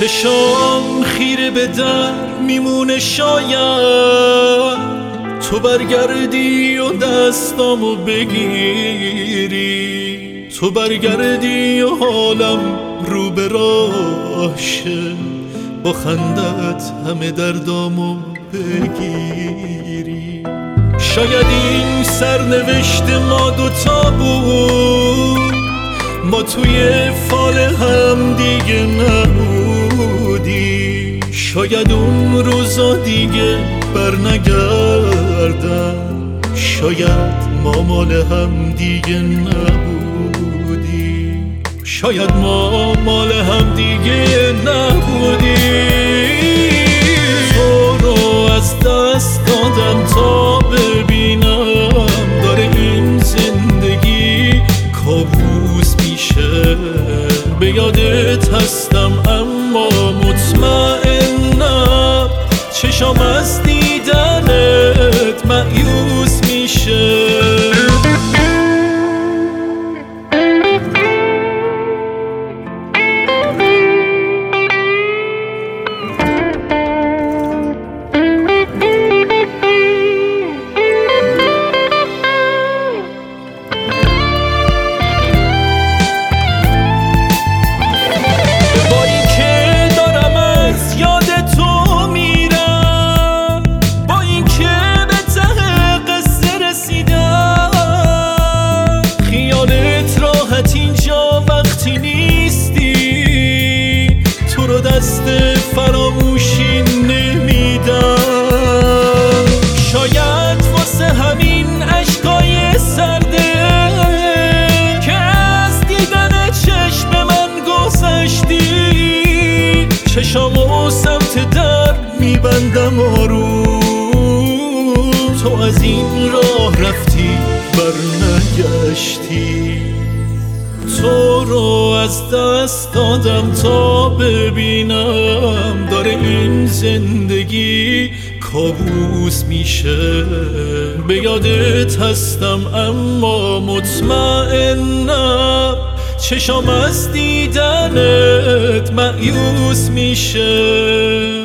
چشام خیره به در میمونه، شاید تو برگردی و دستامو بگیری، تو برگردی و حالم رو به راه شه، با خندت همه دردامو بگیری. شاید این سرنوشت ما دوتا بود، ما توی فال هم دیگه نبودی. شاید اون روزا دیگه بر نگردن، شاید ما مال هم دیگه نبودی، شاید ما مال هم دیگه نبودی. تو رو از دست دادم تا ببینم داره این زندگی کابوس میشه. به یادت هستم اما مطمئنم چشام از دیدنت مایوس میشه. دست فراموشی نمیدم، شاید واسه همین عشقای سرده که از دیدن چشم من گذشتی. چشامو سمت در میبندم آروم، تو از این راه رفتی برنگشتی. تو رو از دست دادم تا ببینم داره این زندگی کابوس میشه. به یادت هستم اما مطمئنم چشام از دیدنت مایوس میشه.